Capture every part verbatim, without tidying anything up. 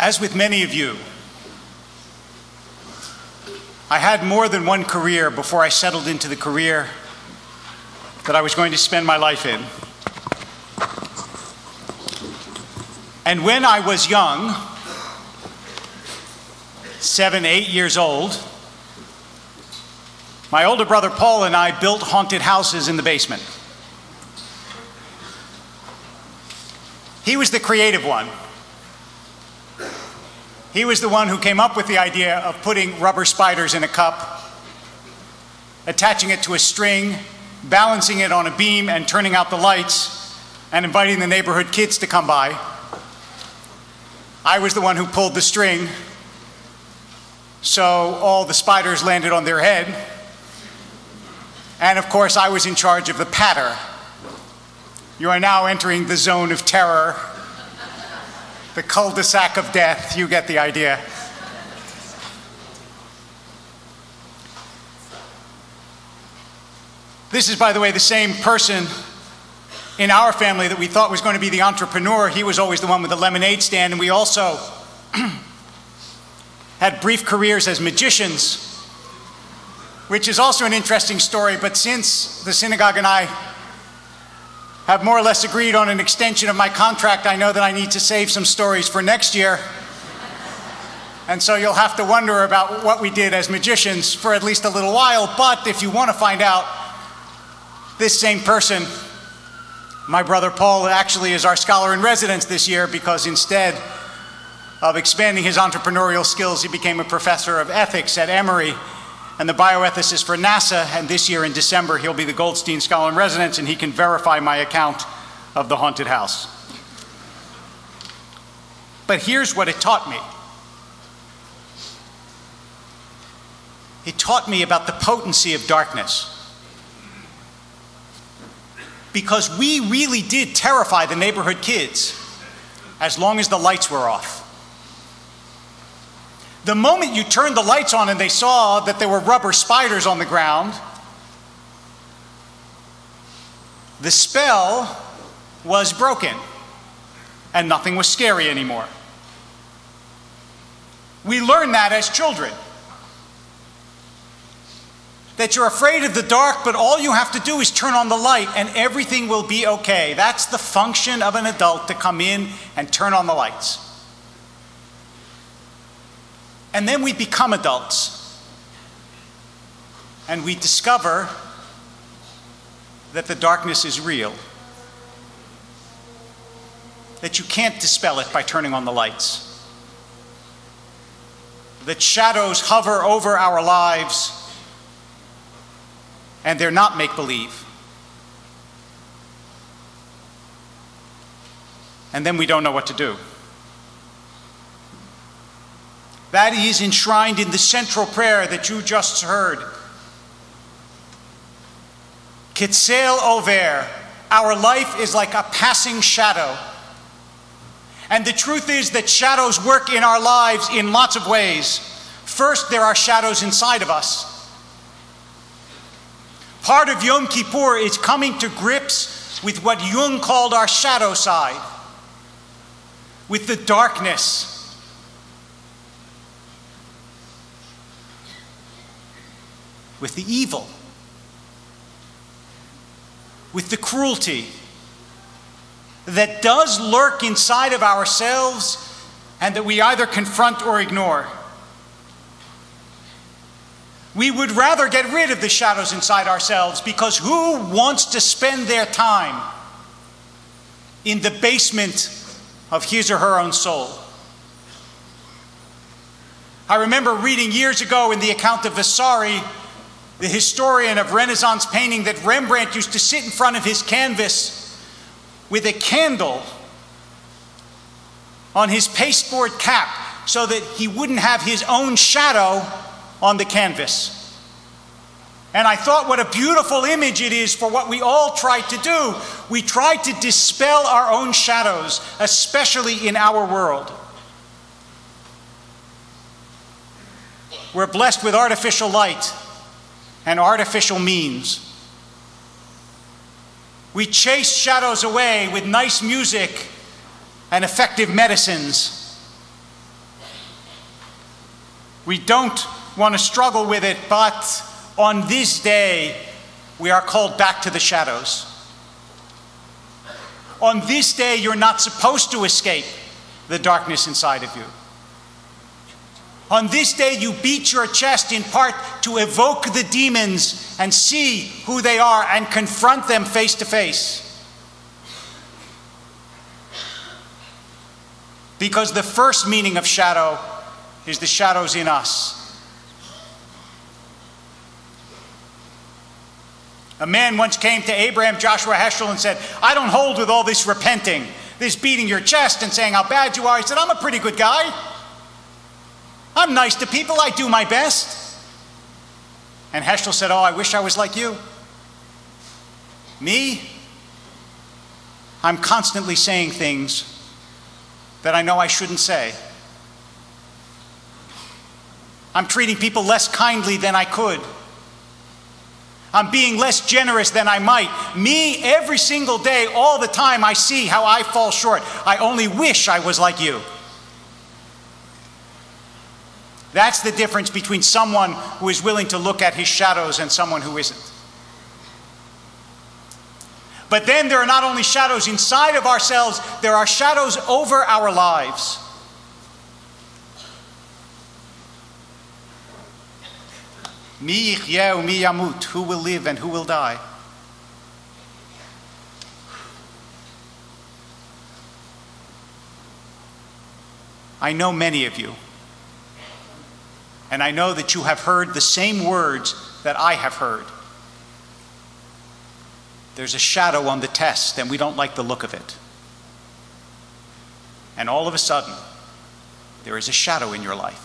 As with many of you, I had more than one career before I settled into the career that I was going to spend my life in. And when I was young, seven, eight years old, my older brother Paul and I built haunted houses in the basement. He was the creative one. He was the one who came up with the idea of putting rubber spiders in a cup, attaching it to a string, balancing it on a beam and turning out the lights, and inviting the neighborhood kids to come by. I was the one who pulled the string, so all the spiders landed on their head. And of course, I was in charge of the patter. You are now entering the zone of terror, the cul-de-sac of death. You get the idea. This is, by the way, the same person in our family that we thought was going to be the entrepreneur. He was always the one with the lemonade stand, and we also had brief careers as magicians, which is also an interesting story. But since the synagogue and I have more or less agreed on an extension of my contract, I know that I need to save some stories for next year. And so you'll have to wonder about what we did as magicians for at least a little while. But if you want to find out, this same person, my brother Paul, actually is our scholar in residence this year, because instead of expanding his entrepreneurial skills, he became a professor of ethics at Emory and the bioethicist for NASA, and this year in December he'll be the Goldstein Scholar in Residence, and he can verify my account of the haunted house. But here's what it taught me. It taught me about the potency of darkness. Because we really did terrify the neighborhood kids as long as the lights were off. The moment you turned the lights on and they saw that there were rubber spiders on the ground, the spell was broken and nothing was scary anymore. We learned that as children. That you're afraid of the dark, but all you have to do is turn on the light and everything will be okay. That's the function of an adult, to come in and turn on the lights. And then we become adults, and we discover that the darkness is real, that you can't dispel it by turning on the lights, that shadows hover over our lives, and they're not make-believe. And then we don't know what to do. That is enshrined in the central prayer that you just heard. Kitzel over, our life is like a passing shadow. And the truth is that shadows work in our lives in lots of ways. First, there are shadows inside of us. Part of Yom Kippur is coming to grips with what Jung called our shadow side, with the darkness. With the evil, with the cruelty that does lurk inside of ourselves and that we either confront or ignore. We would rather get rid of the shadows inside ourselves, because who wants to spend their time in the basement of his or her own soul? I remember reading years ago in the account of Vasari, the historian of Renaissance painting, that Rembrandt used to sit in front of his canvas with a candle on his pasteboard cap so that he wouldn't have his own shadow on the canvas. And I thought, what a beautiful image it is for what we all try to do. We try to dispel our own shadows, especially in our world. We're blessed with artificial light and artificial means. We chase shadows away with nice music and effective medicines. We don't want to struggle with it, but on this day, we are called back to the shadows. On this day, you're not supposed to escape the darkness inside of you. On this day, you beat your chest in part to evoke the demons and see who they are and confront them face to face. Because the first meaning of shadow is the shadows in us. A man once came to Abraham Joshua Heschel and said, I don't hold with all this repenting, this beating your chest and saying how bad you are. He said, I'm a pretty good guy. I'm nice to people. I do my best. And Heschel said, oh, I wish I was like you. Me? I'm constantly saying things that I know I shouldn't say. I'm treating people less kindly than I could. I'm being less generous than I might. Me, every single day, all the time, I see how I fall short. I only wish I was like you. That's the difference between someone who is willing to look at his shadows and someone who isn't. But then there are not only shadows inside of ourselves, there are shadows over our lives. Mi yichyeh u'mi yamut, who will live and who will die? I know many of you, and I know that you have heard the same words that I have heard. There's a shadow on the test, and we don't like the look of it. And all of a sudden, there is a shadow in your life.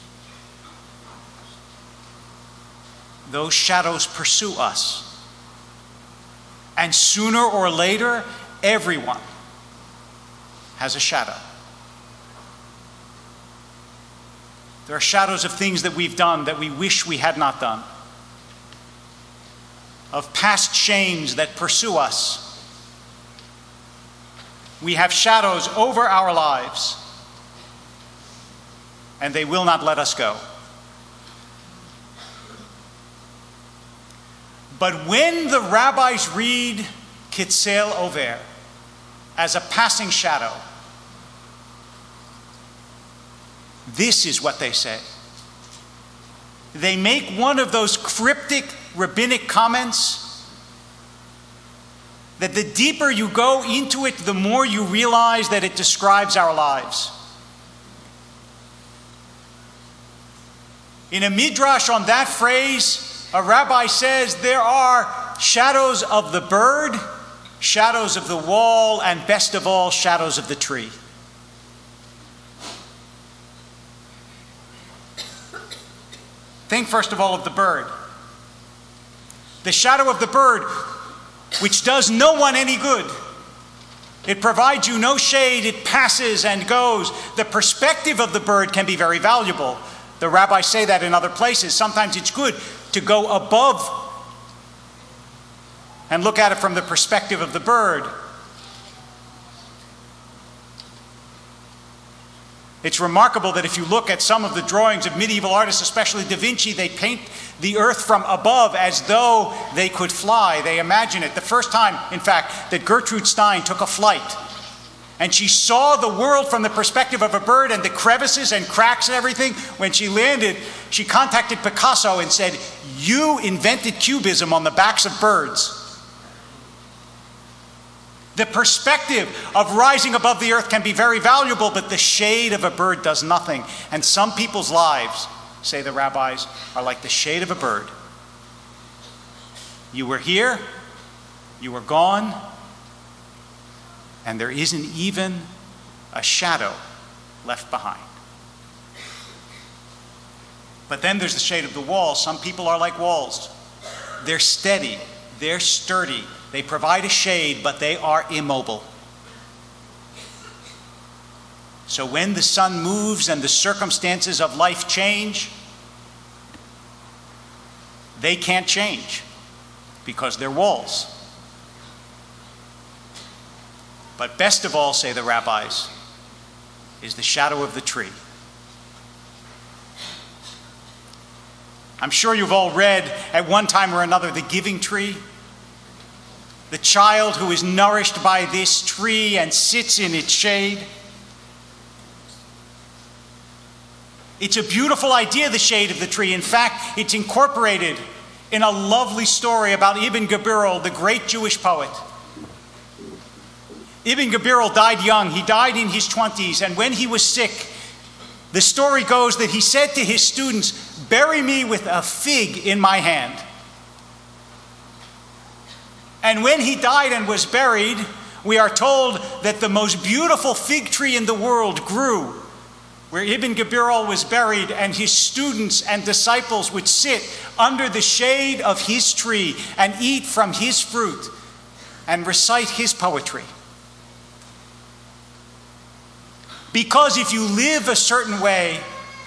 Those shadows pursue us. And sooner or later, everyone has a shadow. There are shadows of things that we've done that we wish we had not done, of past shames that pursue us. We have shadows over our lives, and they will not let us go. But when the rabbis read Kitzel Over as a passing shadow, this is what they say. They make one of those cryptic rabbinic comments that the deeper you go into it, the more you realize that it describes our lives. In a midrash on that phrase, a rabbi says there are shadows of the bird, shadows of the wall, and best of all, shadows of the tree. Think first of all of the bird. The shadow of the bird, which does no one any good. It provides you no shade, it passes and goes. The perspective of the bird can be very valuable. The rabbis say that in other places. Sometimes it's good to go above and look at it from the perspective of the bird. It's remarkable that if you look at some of the drawings of medieval artists, especially Da Vinci, they paint the earth from above as though they could fly. They imagine it. The first time, in fact, that Gertrude Stein took a flight and she saw the world from the perspective of a bird and the crevices and cracks and everything, when she landed, she contacted Picasso and said, "You invented cubism on the backs of birds." The perspective of rising above the earth can be very valuable, but the shade of a bird does nothing. And some people's lives, say the rabbis, are like the shade of a bird. You were here, you were gone, and there isn't even a shadow left behind. But then there's the shade of the wall. Some people are like walls. They're steady, they're sturdy. They provide a shade, but they are immobile. So when the sun moves and the circumstances of life change, they can't change because they're walls. But best of all, say the rabbis, is the shadow of the tree. I'm sure you've all read at one time or another The Giving Tree. The child who is nourished by this tree and sits in its shade. It's a beautiful idea, the shade of the tree. In fact, it's incorporated in a lovely story about Ibn Gabirol, the great Jewish poet. Ibn Gabirol died young. He died in his twenties, and when he was sick, the story goes that he said to his students, "Bury me with a fig in my hand." And when he died and was buried, we are told that the most beautiful fig tree in the world grew where Ibn Gabirol was buried, and his students and disciples would sit under the shade of his tree and eat from his fruit and recite his poetry. Because if you live a certain way,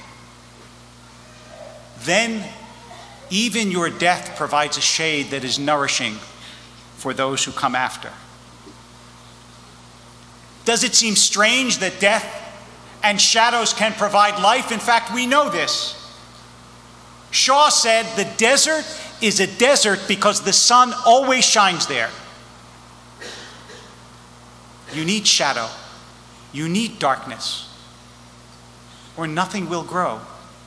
then even your death provides a shade that is nourishing for those who come after. Does it seem strange that death and shadows can provide life? In fact, we know this. Shaw said the desert is a desert because the sun always shines there. You need shadow. You need darkness, or nothing will grow.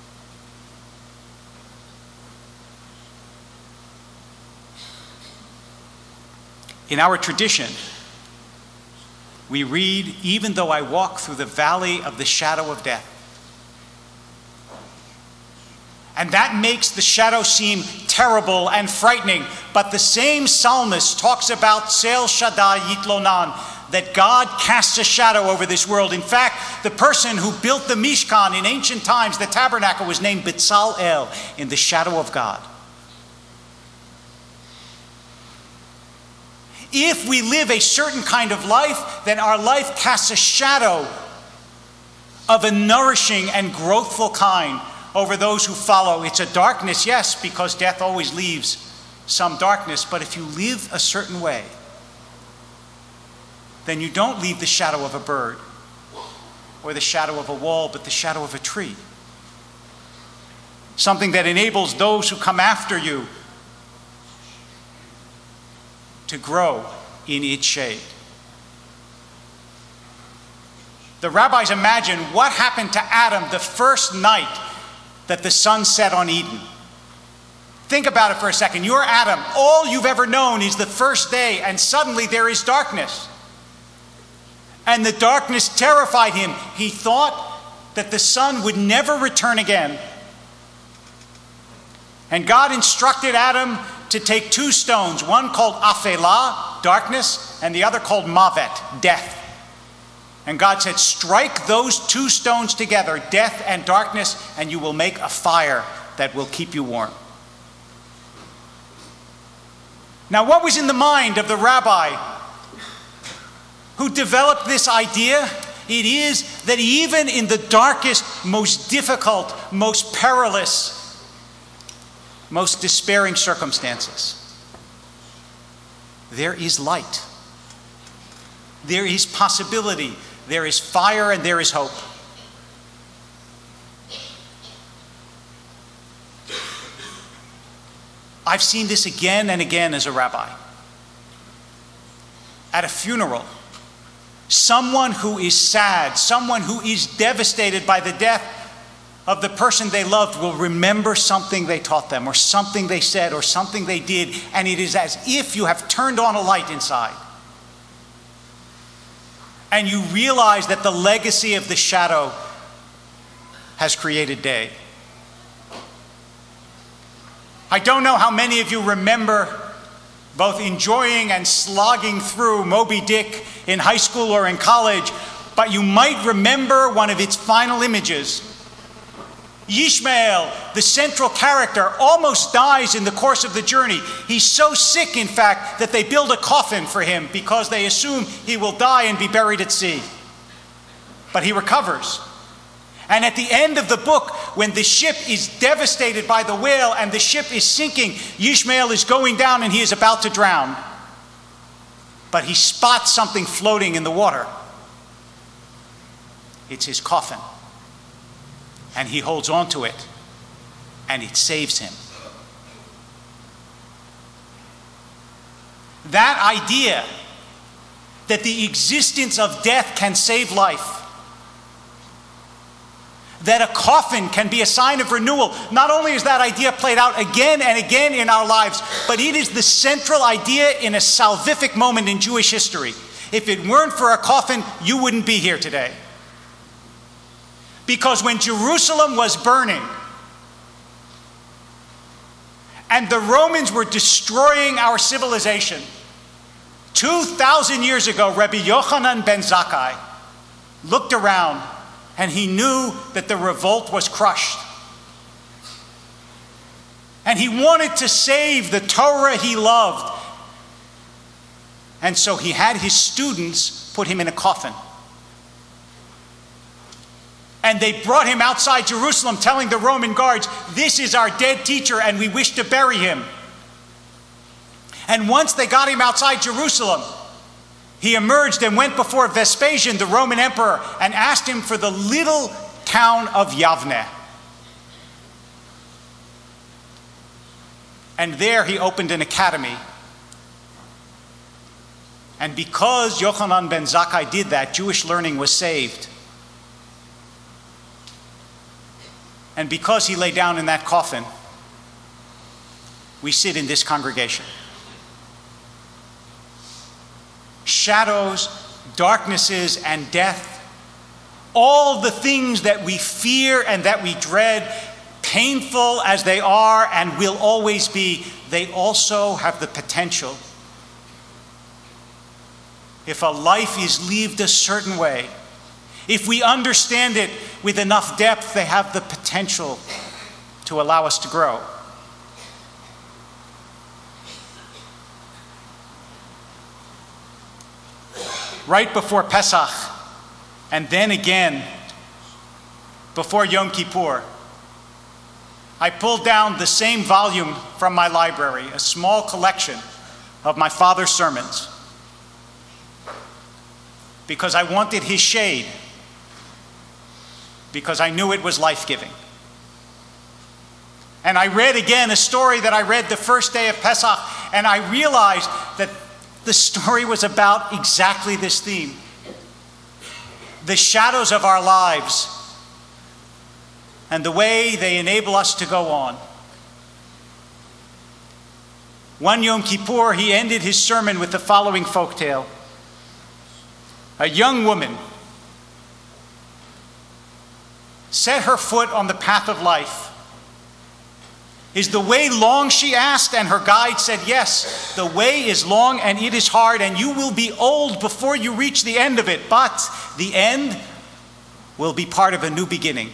In our tradition, we read, "Even though I walk through the valley of the shadow of death." And that makes the shadow seem terrible and frightening. But the same psalmist talks about Sel Shaddai Yitlonan, that God casts a shadow over this world. In fact, the person who built the Mishkan in ancient times, the tabernacle, was named Betzalel, in the shadow of God. If we live a certain kind of life, then our life casts a shadow of a nourishing and growthful kind over those who follow. It's a darkness, yes, because death always leaves some darkness. But if you live a certain way, then you don't leave the shadow of a bird or the shadow of a wall, but the shadow of a tree. Something that enables those who come after you to grow in its shade. The rabbis imagine what happened to Adam the first night that the sun set on Eden. Think about it for a second. You're Adam. All you've ever known is the first day, and suddenly there is darkness. And the darkness terrified him. He thought that the sun would never return again. And God instructed Adam to take two stones, one called Aphelah, darkness, and the other called Mavet, death. And God said, strike those two stones together, death and darkness, and you will make a fire that will keep you warm. Now, what was in the mind of the rabbi who developed this idea? It is that even in the darkest, most difficult, most perilous, most despairing circumstances, there is light. There is possibility. There is fire and there is hope. I've seen this again and again as a rabbi. At a funeral, someone who is sad, someone who is devastated by the death of the person they loved will remember something they taught them, or something they said, or something they did, and it is as if you have turned on a light inside. And you realize that the legacy of the shadow has created day. I don't know how many of you remember both enjoying and slogging through Moby Dick in high school or in college, but you might remember one of its final images. Yishmael, the central character, almost dies in the course of the journey. He's so sick, in fact, that they build a coffin for him because they assume he will die and be buried at sea. But he recovers. And at the end of the book, when the ship is devastated by the whale and the ship is sinking, Yishmael is going down and he is about to drown. But he spots something floating in the water. It's his coffin. And he holds on to it and it saves him. That idea that the existence of death can save life, that a coffin can be a sign of renewal. Not only is that idea played out again and again in our lives, but it is the central idea in a salvific moment in Jewish history. If it weren't for a coffin, you wouldn't be here today. Because when Jerusalem was burning and the Romans were destroying our civilization, two thousand years ago, Rabbi Yochanan ben Zakkai looked around and he knew that the revolt was crushed. And he wanted to save the Torah he loved. And so he had his students put him in a coffin. And they brought him outside Jerusalem, telling the Roman guards, "This is our dead teacher, and we wish to bury him." And once they got him outside Jerusalem, he emerged and went before Vespasian, the Roman emperor, and asked him for the little town of Yavne. And there he opened an academy. And because Yochanan ben Zakkai did that, Jewish learning was saved. And because he lay down in that coffin, we sit in this congregation. Shadows, darknesses, and death, all the things that we fear and that we dread, painful as they are and will always be, they also have the potential. If a life is lived a certain way, if we understand it with enough depth, they have the potential to allow us to grow. Right before Pesach, and then again before Yom Kippur, I pulled down the same volume from my library, a small collection of my father's sermons, because I wanted his shade, because I knew it was life-giving. And I read again a story that I read the first day of Pesach, and I realized that the story was about exactly this theme. The shadows of our lives and the way they enable us to go on. One Yom Kippur, he ended his sermon with the following folktale. A young woman set her foot on the path of life. Is the way long, she asked, and her guide said, yes, the way is long and it is hard, and you will be old before you reach the end of it, but the end will be part of a new beginning.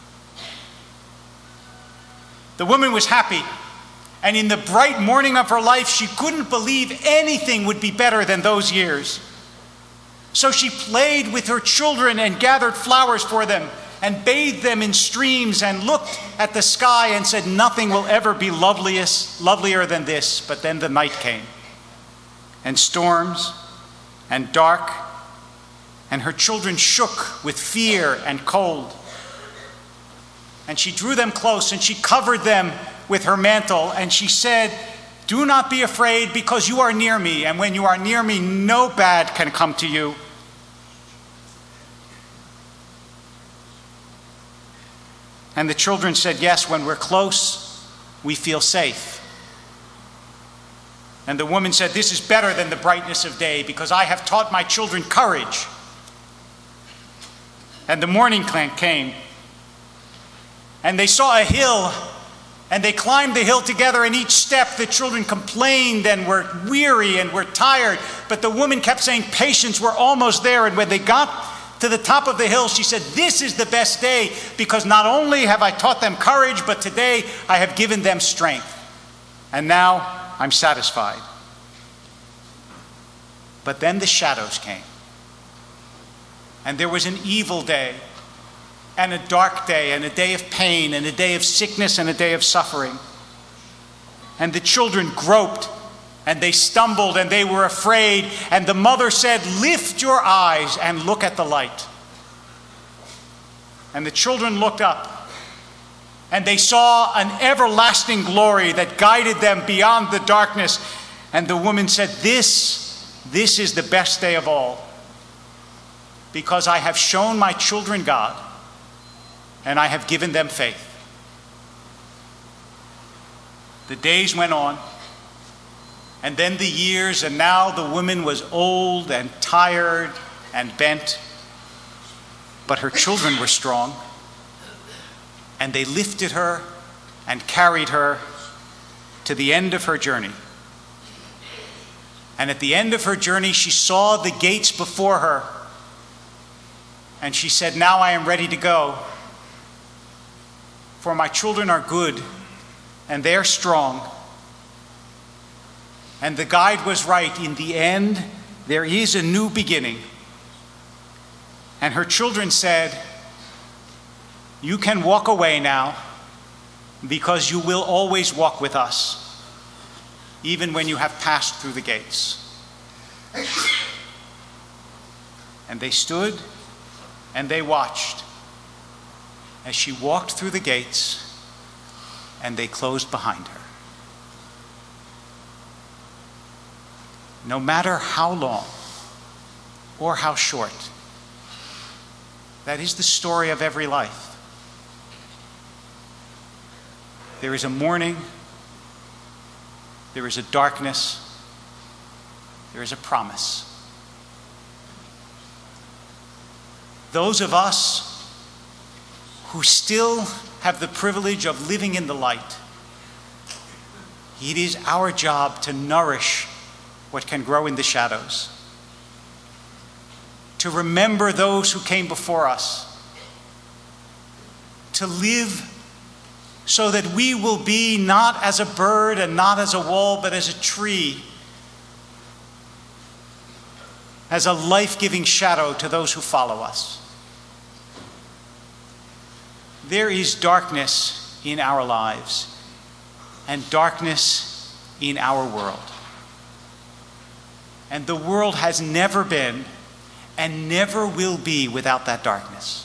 The woman was happy, and in the bright morning of her life, she couldn't believe anything would be better than those years. So she played with her children and gathered flowers for them, and bathed them in streams, and looked at the sky and said, nothing will ever be loveliest, lovelier than this. But then the night came, and storms, and dark, and her children shook with fear and cold. And she drew them close, and she covered them with her mantle, and she said, do not be afraid, because you are near me, and when you are near me, no bad can come to you. And the children said, yes, when we're close, we feel safe. And the woman said, this is better than the brightness of day, because I have taught my children courage. And the morning came, and they saw a hill, and they climbed the hill together, and each step the children complained and were weary and were tired. But the woman kept saying, patience, we're almost there. And when they got to the top of the hill, she said, this is the best day, because not only have I taught them courage, but today I have given them strength. And now I'm satisfied. But then the shadows came. And there was an evil day, and a dark day, and a day of pain, and a day of sickness, and a day of suffering. And the children groped, and they stumbled, and they were afraid. And the mother said, lift your eyes and look at the light. And the children looked up, And they saw an everlasting glory that guided them beyond the darkness. And the woman said, this, this is the best day of all, because I have shown my children God, and I have given them faith. The days went on, and then the years, and now the woman was old and tired and bent, but her children were strong, and they lifted her and carried her to the end of her journey. And at the end of her journey, she saw the gates before her, and she said, now I am ready to go, for my children are good, and they are strong. And the guide was right. In the end, there is a new beginning. And her children said, you can walk away now, because you will always walk with us, even when you have passed through the gates. And they stood and they watched as she walked through the gates, and they closed behind her. No matter how long or how short, that is the story of every life. There is a morning, there is a darkness, there is a promise. Those of us who still have the privilege of living in the light, it is our job to nourish what can grow in the shadows, to remember those who came before us, to live so that we will be not as a bird and not as a wall, but as a tree, as a life-giving shadow to those who follow us. There is darkness in our lives and darkness in our world. And the world has never been and never will be without that darkness.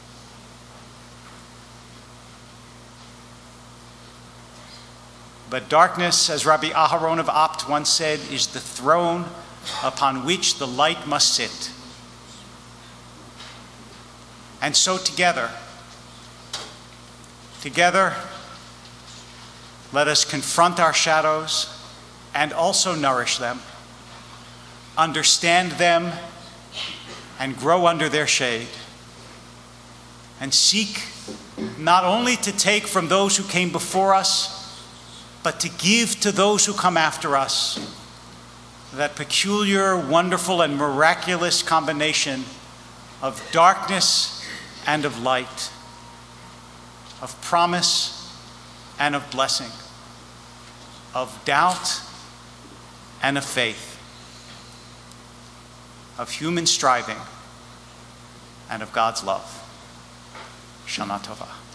But darkness, as Rabbi Aharon of Apt once said, is the throne upon which the light must sit. And so together, together, let us confront our shadows and also nourish them, understand them, and grow under their shade, and seek not only to take from those who came before us, but to give to those who come after us that peculiar, wonderful, and miraculous combination of darkness and of light, of promise and of blessing, of doubt and of faith, of human striving and of God's love. Shana Tova.